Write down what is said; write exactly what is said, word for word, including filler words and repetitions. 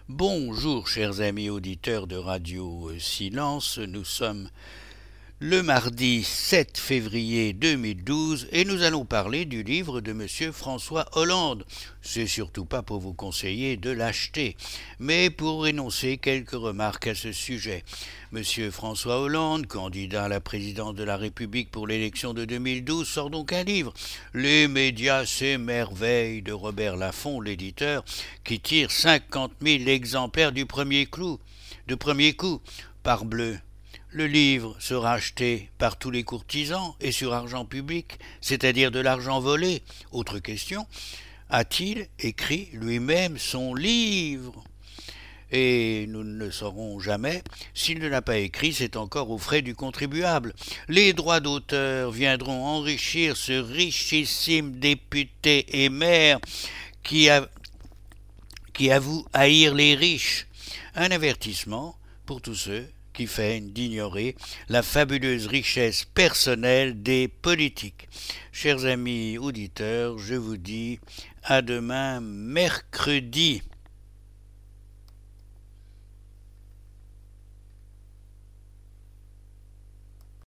Bonjour chers amis auditeurs de Radio Silence, nous sommes le mardi sept février deux mille douze et nous allons parler du livre de Monsieur François Hollande. C'est surtout pas pour vous conseiller de l'acheter, mais pour énoncer quelques remarques à ce sujet. Monsieur François Hollande, candidat à la présidence de la République pour l'élection de deux mille douze, sort donc un livre, Les médias s'émerveillent de Robert Laffont, l'éditeur, qui tire cinquante mille exemplaires du premier clou, de premier coup, parbleu. Le livre sera acheté par tous les courtisans et sur argent public, c'est-à-dire de l'argent volé. Autre question, a-t-il écrit lui-même son livre ? Et nous ne le saurons jamais. S'il ne l'a pas écrit, c'est encore aux frais du contribuable. Les droits d'auteur viendront enrichir ce richissime député et maire qui, a, qui avoue haïr les riches. Un avertissement pour tous ceux qui feignent d'ignorer la fabuleuse richesse personnelle des politiques. Chers amis auditeurs, je vous dis à demain mercredi.